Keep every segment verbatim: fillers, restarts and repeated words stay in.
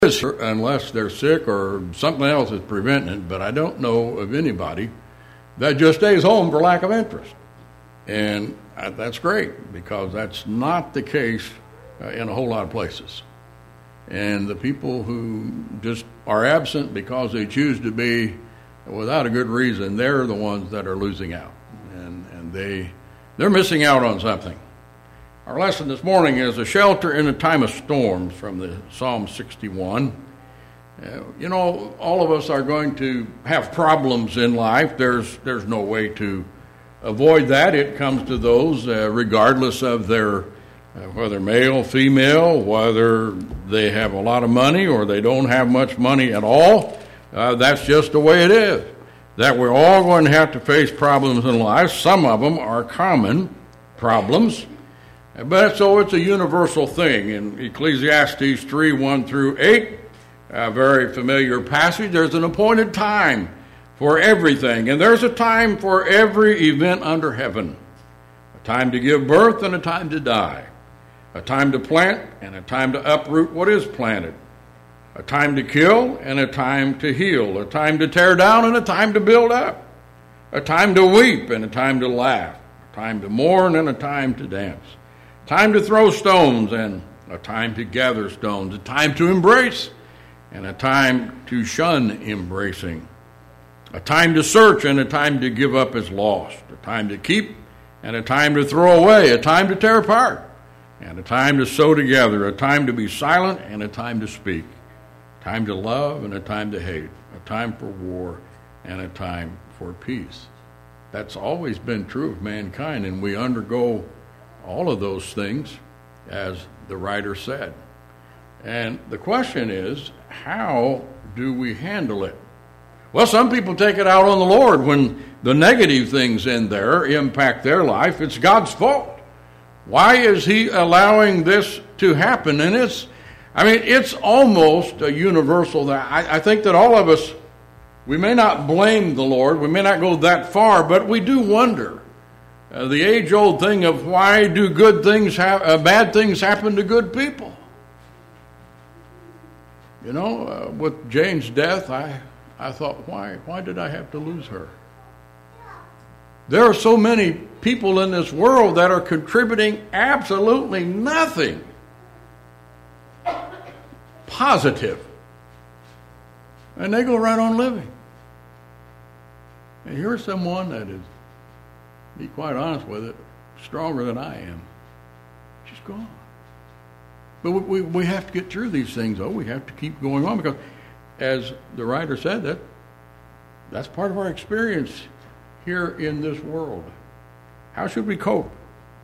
unless they're sick or something else is preventing it, but I don't know of anybody that just stays home for lack of interest. And that's great, because that's not the case in a whole lot of places. And the people who just are absent because they choose to be without a good reason, they're the ones that are losing out. And, and they, they're missing out on something. Our lesson this morning is a shelter in a time of storms from the Psalm sixty-one. Uh, you know, all of us are going to have problems in life. There's there's no way to avoid that. It comes to those uh, regardless of their, uh, whether male, female, whether they have a lot of money or they don't have much money at all. Uh, that's just the way it is. That we're all going to have to face problems in life. Some of them are common problems. But so it's a universal thing. In Ecclesiastes three, one through eight, a very familiar passage, there's an appointed time for everything. And there's a time for every event under heaven. A time to give birth and a time to die. A time to plant and a time to uproot what is planted. A time to kill and a time to heal. A time to tear down and a time to build up. A time to weep and a time to laugh. A time to mourn and a time to dance. Time to throw stones and a time to gather stones. A time to embrace and a time to shun embracing. A time to search and a time to give up as lost. A time to keep and a time to throw away. A time to tear apart and a time to sew together. A time to be silent and a time to speak. A time to love and a time to hate. A time for war and a time for peace. That's always been true of mankind, and we undergo all of those things, as the writer said. And the question is, how do we handle it? Well, some people take it out on the Lord when the negative things in there impact their life. It's God's fault. Why is he allowing this to happen? And it's, I mean, it's almost a universal that I, I think that all of us, we may not blame the Lord, we may not go that far, but we do wonder. Uh, the age-old thing of why do good things ha- uh, bad things happen to good people? You know, uh, with Jane's death, I, I thought, why, why did I have to lose her? There are so many people in this world that are contributing absolutely nothing positive, and they go right on living. And here's someone that is, be quite honest with it, stronger than I am. She's gone. But we, we, we have to get through these things, though. We have to keep going on, because as the writer said, that that's part of our experience here in this world. How should we cope?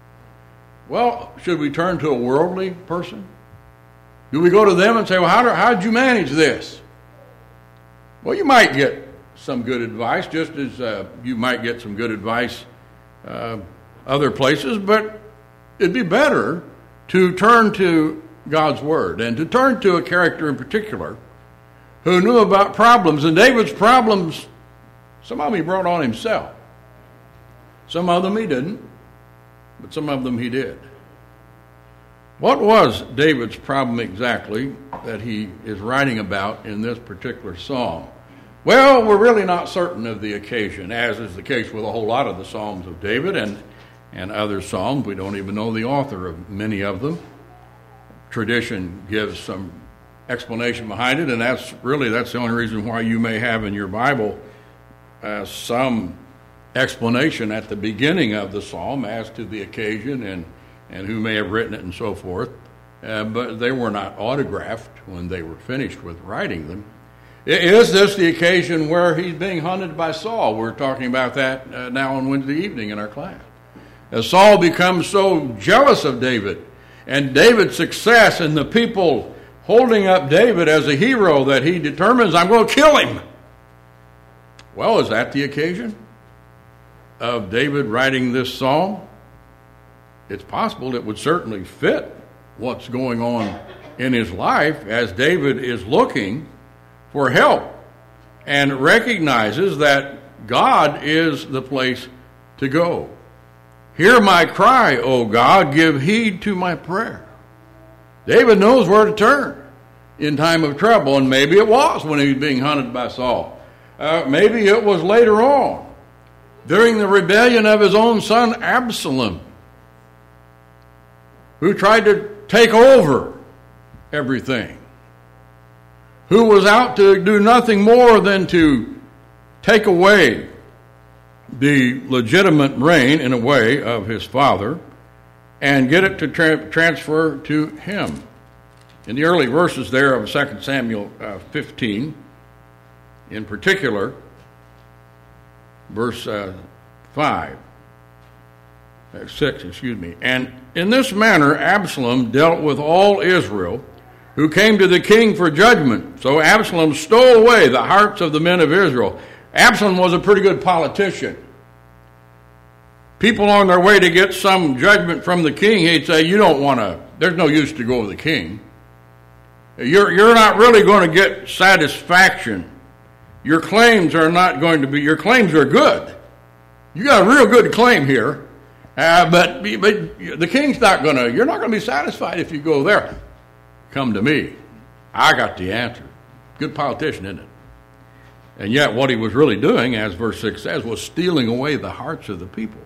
Well, should we turn to a worldly person? Do we go to them and say, well, how, do, how did you manage this? Well, you might get some good advice, just as uh, you might get some good advice Uh, other places, but it'd be better to turn to God's Word and to turn to a character in particular who knew about problems. And David's problems, some of them he brought on himself. Some of them he didn't, but some of them he did. What was David's problem exactly that he is writing about in this particular psalm? Well, we're really not certain of the occasion, as is the case with a whole lot of the Psalms of David and, and other Psalms. We don't even know the author of many of them. Tradition gives some explanation behind it, and that's really, that's the only reason why you may have in your Bible uh, some explanation at the beginning of the Psalm as to the occasion and, and who may have written it and so forth. Uh, but they were not autographed when they were finished with writing them. Is this the occasion where he's being hunted by Saul? We're talking about that uh, now on Wednesday evening in our class. As Saul becomes so jealous of David and David's success and the people holding up David as a hero that he determines, I'm going to kill him. Well, is that the occasion of David writing this psalm? It's possible. It would certainly fit what's going on in his life as David is looking for help and recognizes that God is the place to go. Hear my cry, O God, give heed to my prayer. David knows where to turn. in time of trouble. And maybe it was when he was being hunted by Saul. Uh, maybe it was later on, during the rebellion of his own son Absalom, who tried to take over everything, who was out to do nothing more than to take away the legitimate reign, in a way, of his father and get it to tra- transfer to him. In the early verses there of Second Samuel uh, fifteen, in particular, verse uh, five, uh, six, excuse me. And in this manner Absalom dealt with all Israel, who came to the king for judgment. So Absalom stole away the hearts of the men of Israel. Absalom was a pretty good politician. People on their way to get some judgment from the king, he'd say, you don't want to, there's no use to go to the king. You're, you're not really going to get satisfaction. Your claims are not going to be, your claims are good. You got a real good claim here. Uh, but, but the king's not going to, you're not going to be satisfied if you go there. Come to me. I got the answer. Good politician, isn't it? And yet what he was really doing, as verse six says, was stealing away the hearts of the people.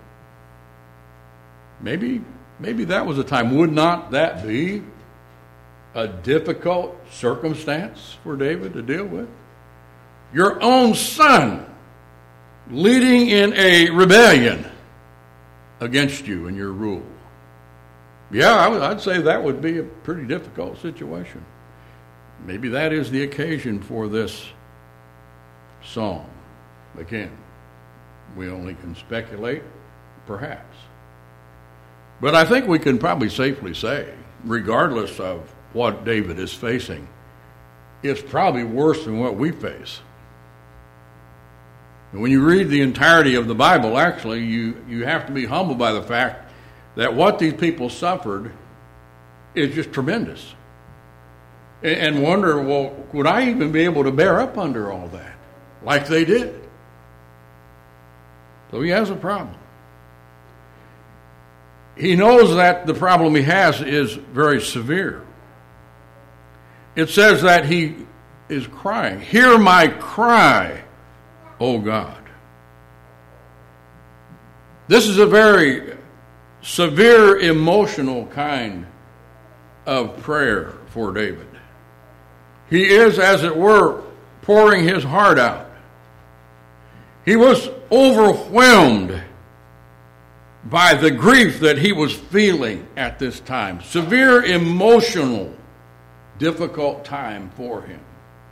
Maybe, maybe that was a time. Would not that be a difficult circumstance for David to deal with? Your own son leading in a rebellion against you and your rule. Yeah, I would, I'd say that would be a pretty difficult situation. Maybe that is the occasion for this psalm. Again, we only can speculate, perhaps. But I think we can probably safely say, regardless of what David is facing, it's probably worse than what we face. And when you read the entirety of the Bible, actually, you, you have to be humbled by the fact that what these people suffered is just tremendous. And, and wonder, well, would I even be able to bear up under all that, like they did? So he has a problem. He knows that the problem he has is very severe. It says that he is crying, "Hear my cry, O God." This is a very severe emotional kind of prayer for David. He is, as it were, pouring his heart out. He was overwhelmed by the grief that he was feeling at this time. Severe emotional, difficult time for him.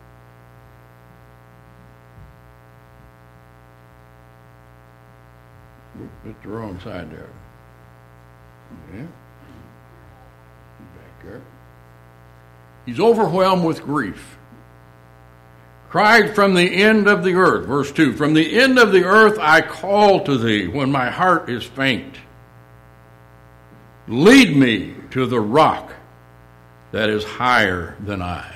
It's the wrong side there. Yeah. Back there. He's overwhelmed with grief. Cried from the end of the earth. Verse two. From the end of the earth I call to thee when my heart is faint. Lead me to the rock that is higher than I.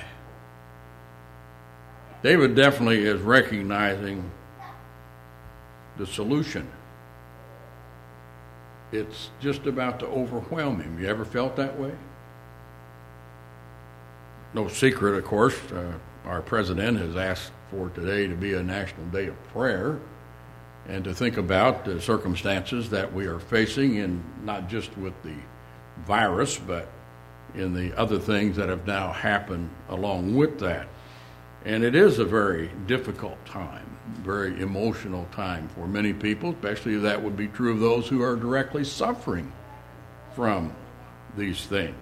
David definitely is recognizing the solution. It's just about to overwhelm him. You ever felt that way? No secret, of course. Uh, our president has asked for today to be a national day of prayer and to think about the circumstances that we are facing, in not just with the virus, but in the other things that have now happened along with that. And it is a very difficult time, very emotional time for many people, especially that would be true of those who are directly suffering from these things.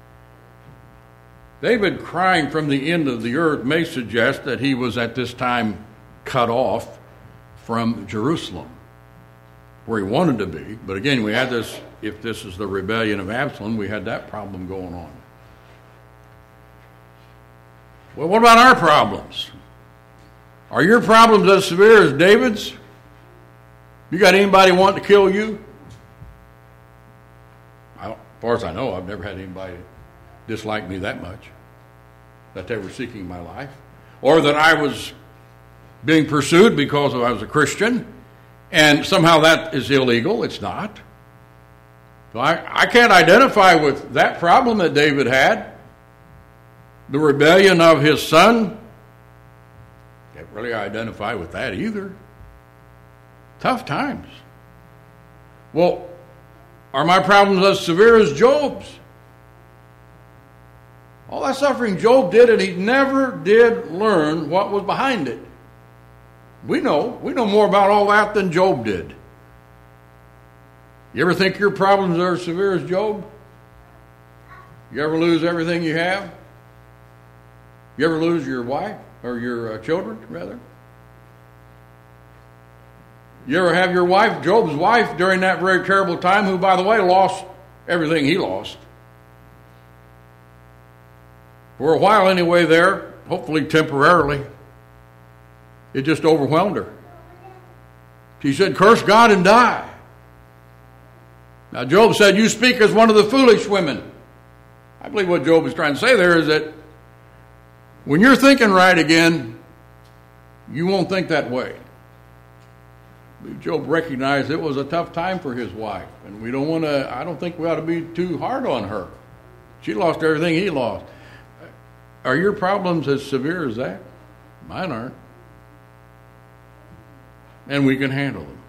David crying from the end of the earth may suggest that he was at this time cut off from Jerusalem, where he wanted to be. But again, we had this, if this is the rebellion of Absalom, we had that problem going on. Well, what about our problems? Are your problems as severe as David's? You got anybody wanting to kill you? I, as far as I know, I've never had anybody dislike me that much, that they were seeking my life, or that I was being pursued because I was a Christian, and somehow that is illegal. It's not. So I, I can't identify with that problem that David had. the rebellion of his son. Can't really identify with that either. Tough times. Well, are my problems as severe as Job's? All that suffering Job did, and he never did learn what was behind it. We know. We know more about all that than Job did. You ever think your problems are as severe as Job? You ever lose everything you have? You ever lose your wife or your uh, children, rather? You ever have your wife, Job's wife, during that very terrible time, who, by the way, lost everything he lost? For a while anyway there, hopefully temporarily, it just overwhelmed her. She said, curse God and die. Now Job said, you speak as one of the foolish women. I believe what Job is trying to say there is that when you're thinking right again, you won't think that way. Job recognized it was a tough time for his wife, and we don't want to, I don't think we ought to be too hard on her. She lost everything he lost. Are your problems as severe as that? Mine aren't. And we can handle them.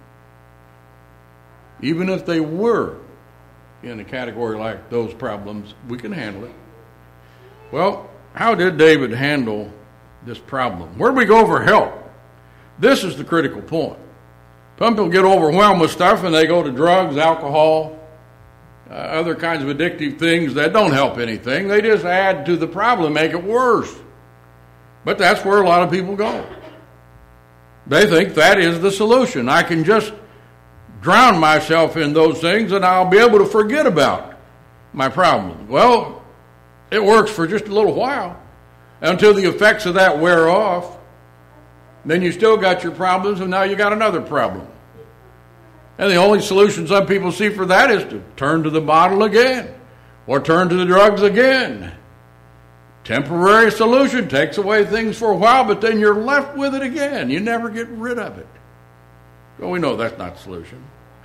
Even if they were in a category like those problems, we can handle it. Well, how did David handle this problem? Where do we go for help? This is the critical point. Some people get overwhelmed with stuff and they go to drugs, alcohol, uh, other kinds of addictive things that don't help anything. They just add to the problem, make it worse. But that's where a lot of people go. They think that is the solution. I can just drown myself in those things and I'll be able to forget about my problems. Well, it works for just a little while until the effects of that wear off. Then you still got your problems, and now you got another problem. And the only solution some people see for that is to turn to the bottle again, or turn to the drugs again. Temporary solution takes away things for a while, but then you're left with it again. You never get rid of it. Well, we know that's not the solution.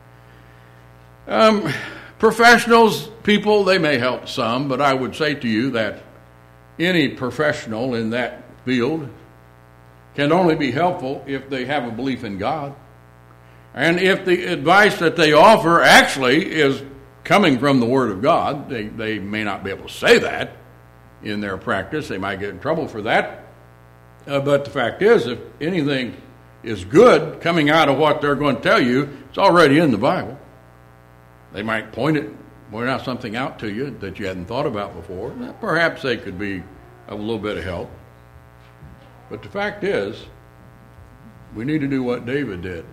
Um, professionals, people, they may help some, but I would say to you that any professional in that field can only be helpful if they have a belief in God. And if the advice that they offer actually is coming from the Word of God. They, they may not be able to say that in their practice. They might get in trouble for that. Uh, but the fact is, if anything is good coming out of what they're going to tell you, it's already in the Bible. They might point it, point out something out to you that you hadn't thought about before. Perhaps they could be of a little bit of help. But the fact is, we need to do what David did.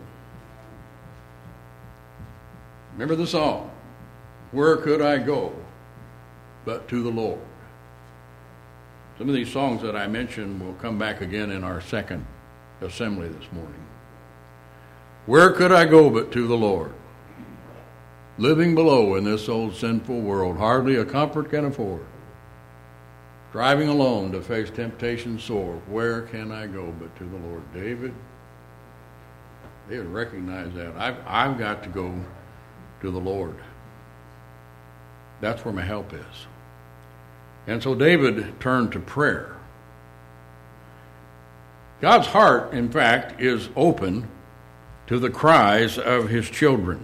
Remember the song, where could I go but to the Lord? Some of these songs that I mentioned will come back again in our second assembly this morning. Where could I go but to the Lord? Living below in this old sinful world, hardly a comfort can afford. Driving alone to face temptation sore, where can I go but to the Lord? David, David recognized that. I've, I've got to go to the Lord. That's where my help is. And so David turned to prayer. God's heart, in fact, is open to the cries of his children.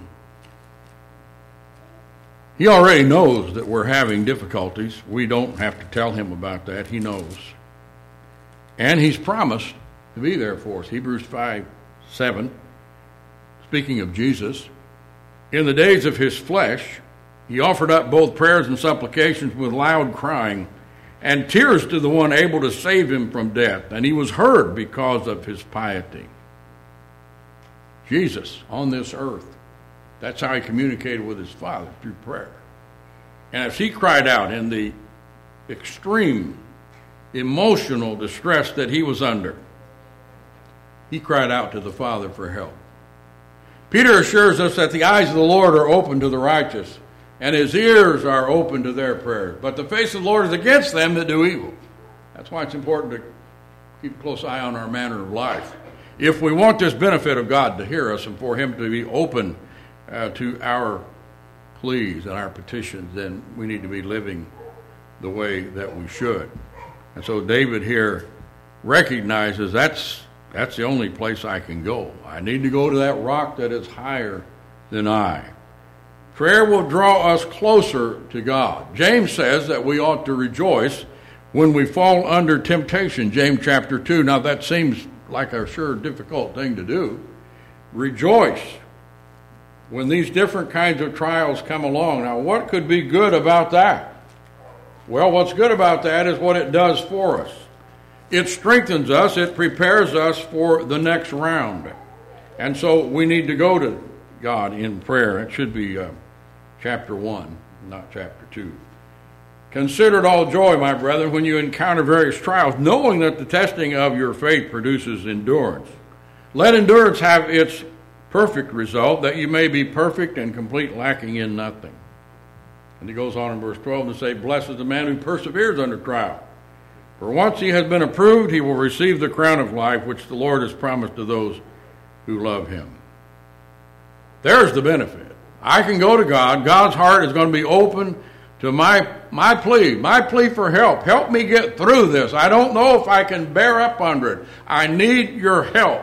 He already knows that we're having difficulties. We don't have to tell him about that. He knows. And he's promised to be there for us. Hebrews five seven, speaking of Jesus, in the days of his flesh, he offered up both prayers and supplications with loud crying and tears to the one able to save him from death, and he was heard because of his piety. Jesus on this earth, that's how he communicated with his Father, through prayer. And as he cried out in the extreme emotional distress that he was under, he cried out to the Father for help. Peter assures us that the eyes of the Lord are open to the righteous, and his ears are open to their prayers. But the face of the Lord is against them that do evil. That's why it's important to keep a close eye on our manner of life. If we want this benefit of God to hear us and for him to be open Uh, to our pleas and our petitions, then we need to be living the way that we should. And so David here recognizes that's that's the only place I can go. I need to go to that rock that is higher than I. Prayer will draw us closer to God. James says that we ought to rejoice when we fall under temptation, James chapter two. Now that seems like a sure difficult thing to do. Rejoice when these different kinds of trials come along. Now what could be good about that? Well, what's good about that is what it does for us. It strengthens us. It prepares us for the next round. And so we need to go to God in prayer. It should be uh, chapter one, not chapter two. Consider it all joy, my brethren, when you encounter various trials, knowing that the testing of your faith produces endurance. Let endurance have its perfect result, that you may be perfect and complete, lacking in nothing. And he goes on in verse twelve to say, blessed is the man who perseveres under trial. For once he has been approved, he will receive the crown of life, which the Lord has promised to those who love him. There's the benefit. I can go to God. God's heart is going to be open to my, my plea, my plea for help. Help me get through this. I don't know if I can bear up under it. I need your help.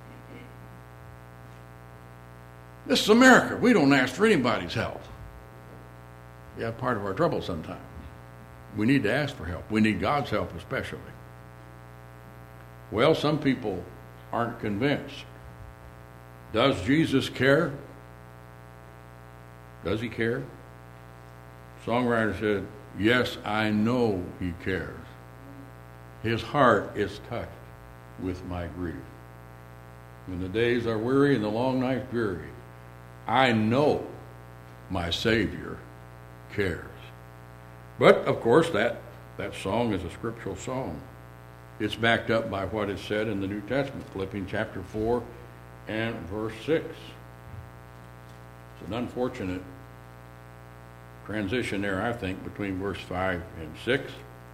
This is America. We don't ask for anybody's help. Yeah, part of our trouble sometimes. We need to ask for help. We need God's help especially. Well, some people aren't convinced. Does Jesus care? Does he care? Songwriter said, yes, I know he cares. His heart is touched with my grief. When the days are weary and the long nights dreary, I know my Savior cares. But, of course, that, that song is a scriptural song. It's backed up by what is said in the New Testament, Philippians chapter four and verse six. It's an unfortunate transition there, I think, between verse five and six.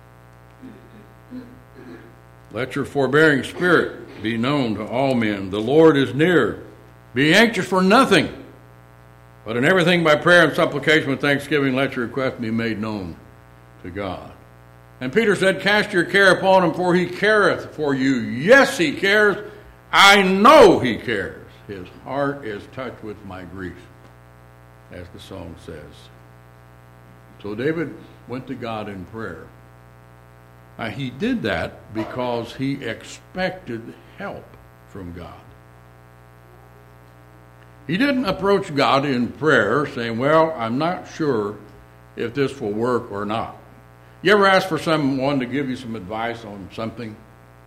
Let your forbearing spirit be known to all men. The Lord is near. Be anxious for nothing, but in everything by prayer and supplication with thanksgiving, let your request be made known to God. And Peter said, cast your care upon him, for he careth for you. Yes, he cares. I know he cares. His heart is touched with my grief, as the song says. So David went to God in prayer. Now, he did that because he expected help from God. He didn't approach God in prayer saying, well, I'm not sure if this will work or not. You ever ask for someone to give you some advice on something?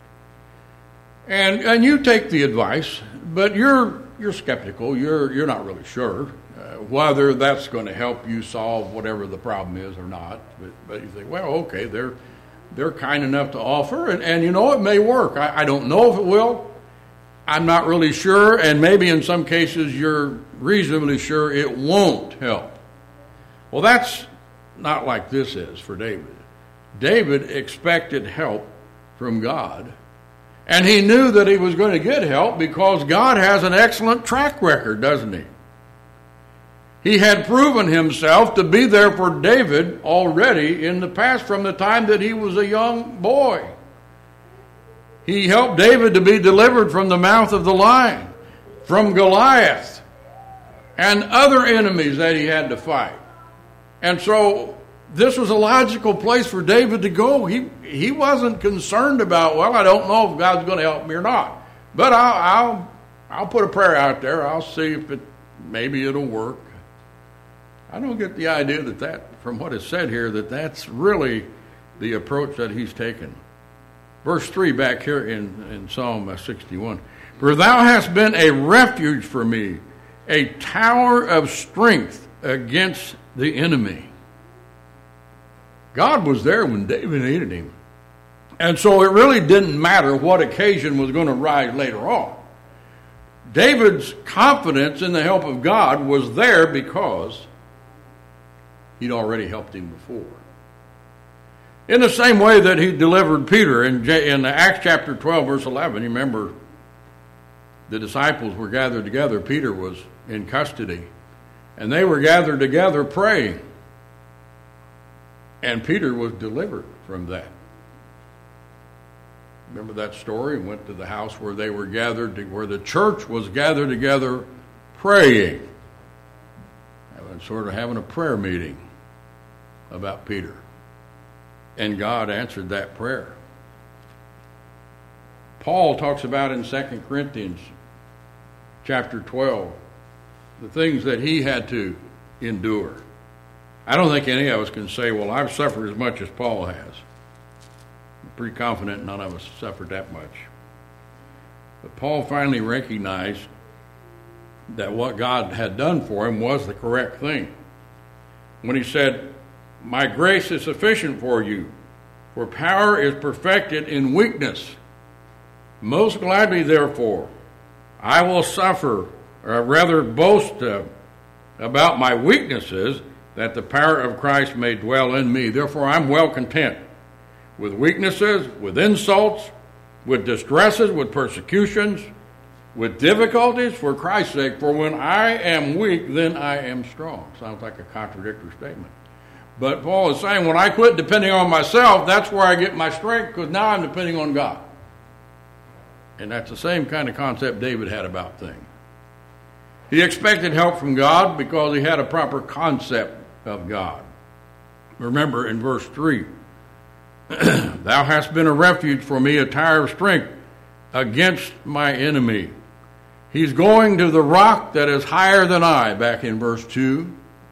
And and you take the advice, but you're you're skeptical. You're you're not really sure uh, whether that's going to help you solve whatever the problem is or not. But, but you think, well, okay, they're they're kind enough to offer, and, and you know it may work. I, I don't know if it will. I'm not really sure, and maybe in some cases you're reasonably sure it won't help. Well, that's not like this is for David. David expected help from God, and he knew that he was going to get help because God has an excellent track record, doesn't he? He had proven himself to be there for David already in the past, from the time that he was a young boy. He helped David to be delivered from the mouth of the lion, from Goliath, and other enemies that he had to fight. And so this was a logical place for David to go. He he wasn't concerned about, well, I don't know if God's going to help me or not, but I'll I'll I'll put a prayer out there. I'll see if it maybe it'll work. I don't get the idea that that from what is said here that that's really the approach that he's taken. Verse three back here in, in Psalm sixty-one. For thou hast been a refuge for me, a tower of strength against the enemy. God was there when David needed him. And so it really didn't matter what occasion was going to rise later on. David's confidence in the help of God was there because he'd already helped him before. In the same way that he delivered Peter in, in Acts chapter twelve, verse eleven, you remember the disciples were gathered together. Peter was in custody, and they were gathered together praying. And Peter was delivered from that. remember that story? Went to the house where they were gathered, to, where the church was gathered together praying. And sort of having a prayer meeting about Peter. And God answered that prayer. Paul talks about in Second Corinthians chapter twelve the things that he had to endure. I don't think any of us can say, well, I've suffered as much as Paul has. I'm pretty confident none of us suffered that much. But Paul finally recognized that what God had done for him was the correct thing. When he said, my grace is sufficient for you, for power is perfected in weakness. Most gladly, therefore, I will suffer, or rather boast uh, about my weaknesses, that the power of Christ may dwell in me. Therefore, I'm well content with weaknesses, with insults, with distresses, with persecutions, with difficulties for Christ's sake. For when I am weak, then I am strong. Sounds like a contradictory statement. But Paul is saying, when I quit depending on myself, that's where I get my strength, because now I'm depending on God. And that's the same kind of concept David had about things. He expected help from God because he had a proper concept of God. Remember in verse three, thou hast been a refuge for me, a tower of strength against my enemy. He's going to the rock that is higher than I, back in verse two.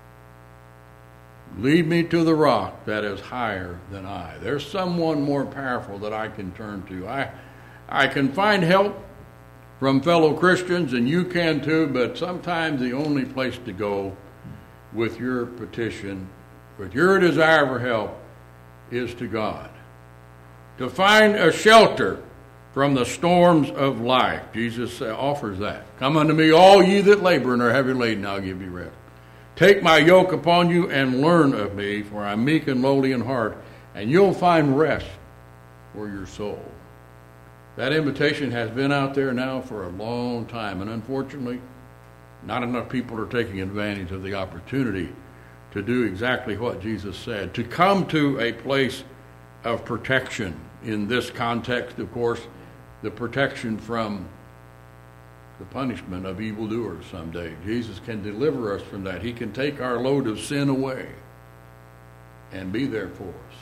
Lead me to the rock that is higher than I. There's someone more powerful that I can turn to. I, I can find help from fellow Christians, and you can too, but sometimes the only place to go with your petition, with your desire for help, is to God. To find a shelter from the storms of life. Jesus offers that. Come unto me, all ye that labor and are heavy laden, I'll give you rest. Take my yoke upon you and learn of me, for I'm meek and lowly in heart, and you'll find rest for your soul. That invitation has been out there now for a long time, and unfortunately, not enough people are taking advantage of the opportunity to do exactly what Jesus said, to come to a place of protection. In this context, of course, the protection from the punishment of evildoers someday. Jesus can deliver us from that. He can take our load of sin away and be there for us.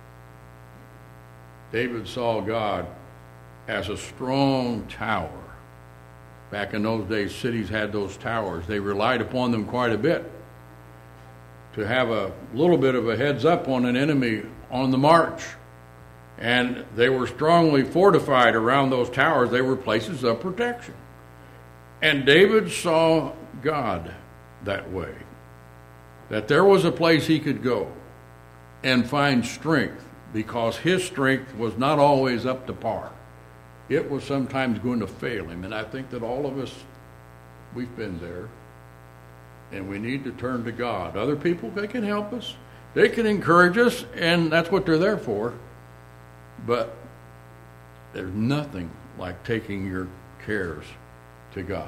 David saw God as a strong tower. Back in those days, cities had those towers. They relied upon them quite a bit to have a little bit of a heads up on an enemy on the march. And they were strongly fortified around those towers. They were places of protection. And David saw God that way, that there was a place he could go and find strength, because his strength was not always up to par. It was sometimes going to fail him. And I think that all of us, we've been there. And we need to turn to God. Other people, they can help us. They can encourage us, and that's what they're there for. But there's nothing like taking your cares to God.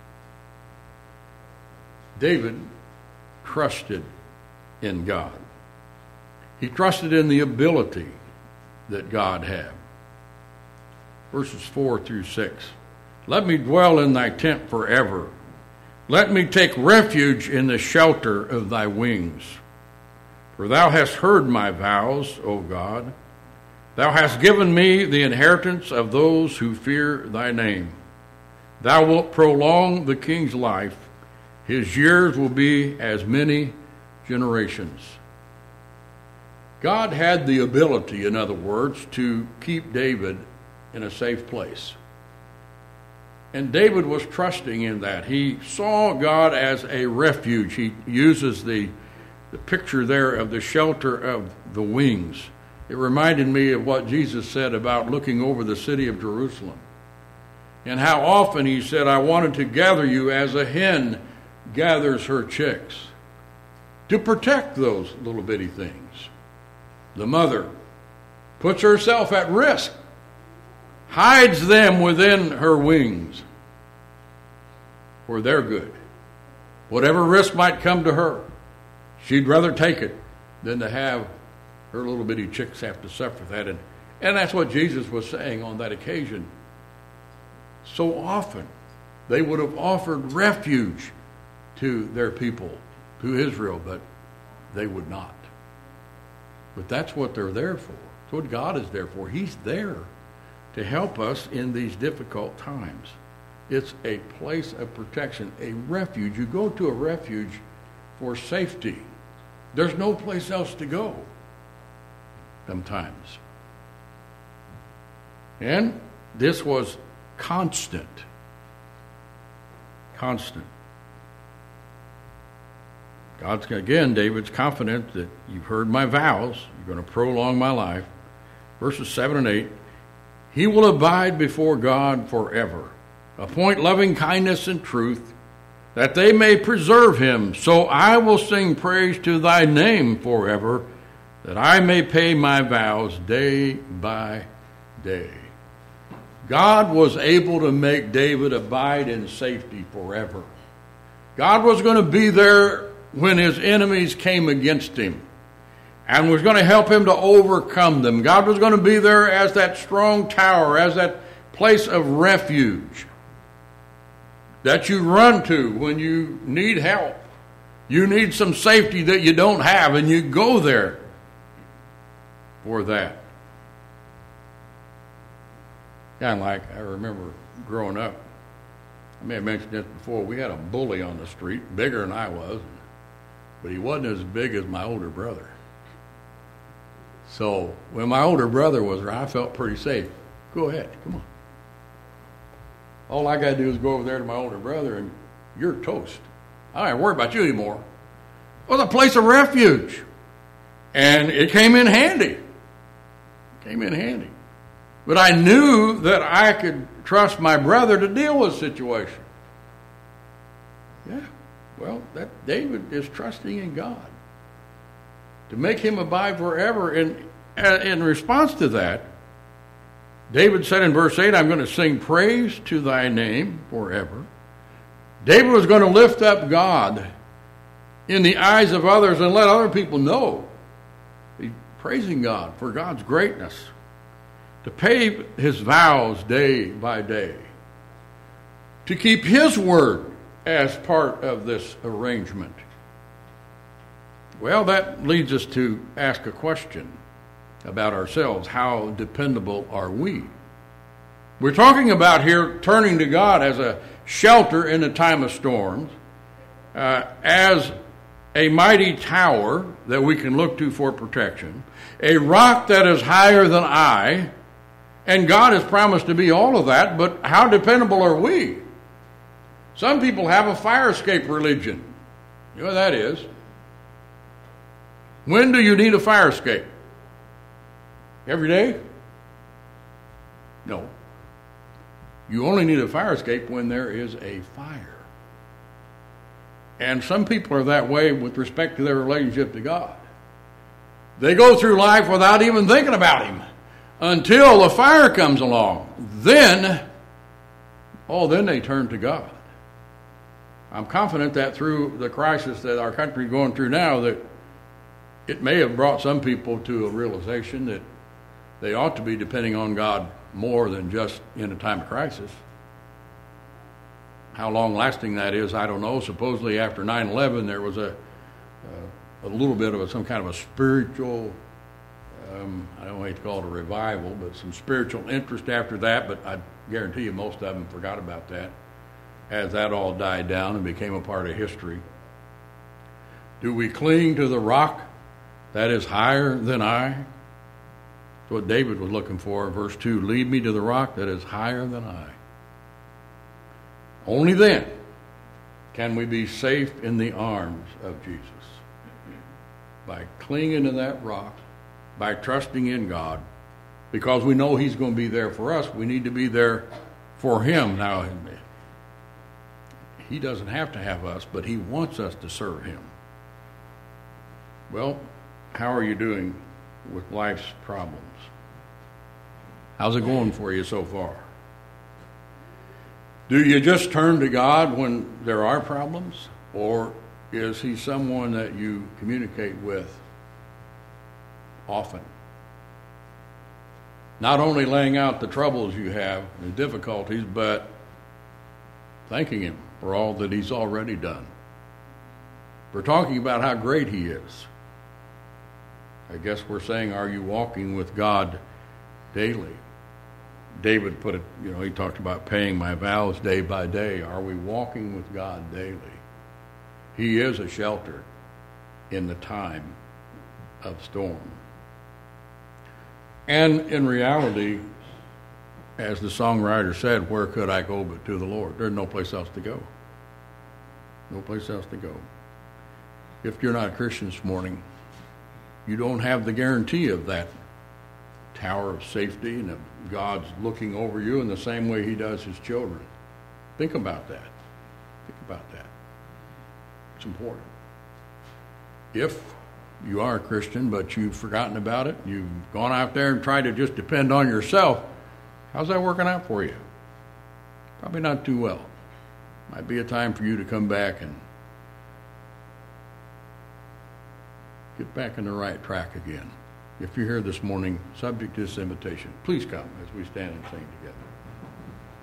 David trusted in God. He trusted in the ability that God had. Verses four through six. Let me dwell in thy tent forever. Let me take refuge in the shelter of thy wings. For thou hast heard my vows, O God. Thou hast given me the inheritance of those who fear thy name. Thou wilt prolong the king's life. His years will be as many generations. God had the ability, in other words, to keep David in a safe place. And David was trusting in that. He saw God as a refuge. He uses the, the picture there of the shelter of the wings. It reminded me of what Jesus said about looking over the city of Jerusalem. And how often he said, I wanted to gather you as a hen gathers her chicks. To protect those little bitty things. The mother puts herself at risk, hides them within her wings for their good. Whatever risk might come to her, she'd rather take it than to have her little bitty chicks have to suffer that. And, And that's what Jesus was saying on that occasion. So often, they would have offered refuge to their people, to Israel, but they would not. But that's what they're there for. That's what God is there for. He's there to help us in these difficult times. It's a place of protection, a refuge. You go to a refuge for safety. There's no place else to go sometimes. And this was constant. Constant. God's, again, David's confident that you've heard my vows. You're going to prolong my life. Verses seven and eight. He will abide before God forever. Appoint loving kindness and truth, that they may preserve him. So I will sing praise to thy name forever, that I may pay my vows day by day. God was able to make David abide in safety forever. God was going to be there when his enemies came against him and was going to help him to overcome them. God was going to be there as that strong tower, as that place of refuge that you run to when you need help. You need some safety that you don't have, and you go there for that. Kind of like, I remember growing up, I may have mentioned this before, we had a bully on the street, bigger than I was, but he wasn't as big as my older brother. So when my older brother was there, I felt pretty safe. Go ahead, come on. All I got to do is go over there to my older brother, and you're toast. I don't have to worry about you anymore. It was a place of refuge, and it came in handy. It came in handy. But I knew that I could trust my brother to deal with the situation. Yeah, well, that David is trusting in God to make him abide forever. And in response to that, David said in verse eight, I'm going to sing praise to thy name forever. David was going to lift up God in the eyes of others and let other people know. He's praising God for God's greatness. To pay his vows day by day. To keep his word as part of this arrangement. Well, that leads us to ask a question about ourselves. How dependable are we? We're talking about here turning to God as a shelter in a time of storms, uh, as a mighty tower that we can look to for protection, a rock that is higher than I, and God has promised to be all of that, but how dependable are we? Some people have a fire escape religion. You know what that is? When do you need a fire escape? Every day? No. You only need a fire escape when there is a fire. And some people are that way with respect to their relationship to God. They go through life without even thinking about him until the fire comes along. Then, oh, then they turn to God. I'm confident that through the crisis that our country is going through now, that it may have brought some people to a realization that they ought to be depending on God more than just in a time of crisis. How long-lasting that is, I don't know. Supposedly after nine eleven, there was a a, a little bit of a, some kind of a spiritual, um, I don't hate to call it a revival, but some spiritual interest after that, but I guarantee you most of them forgot about that as that all died down and became a part of history. Do we cling to the rock that is higher than I? That's what David was looking for. Verse two, lead me to the rock that is higher than I. Only then can we be safe in the arms of Jesus. By clinging to that rock, by trusting in God, because we know he's going to be there for us. We need to be there for him. Now, he doesn't have to have us, but he wants us to serve him. Well, how are you doing with life's problems? How's it going for you so far? Do you just turn to God when there are problems? Or is he someone that you communicate with often? Not only laying out the troubles you have and difficulties, but thanking him for all that he's already done. We're talking about how great he is. I guess we're saying, are you walking with God daily? David put it, you know, he talked about paying my vows day by day. Are we walking with God daily? He is a shelter in the time of storm. And in reality, as the songwriter said, where could I go but to the Lord? There's no place else to go. No place else to go. If you're not a Christian this morning, you don't have the guarantee of that tower of safety and of God's looking over you in the same way he does his children. Think about that. Think about that. It's important. If you are a Christian, but you've forgotten about it, you've gone out there and tried to just depend on yourself, how's that working out for you? Probably not too well. Might be a time for you to come back and get back on the right track again. If you're here this morning, subject to this invitation, please come as we stand and sing together.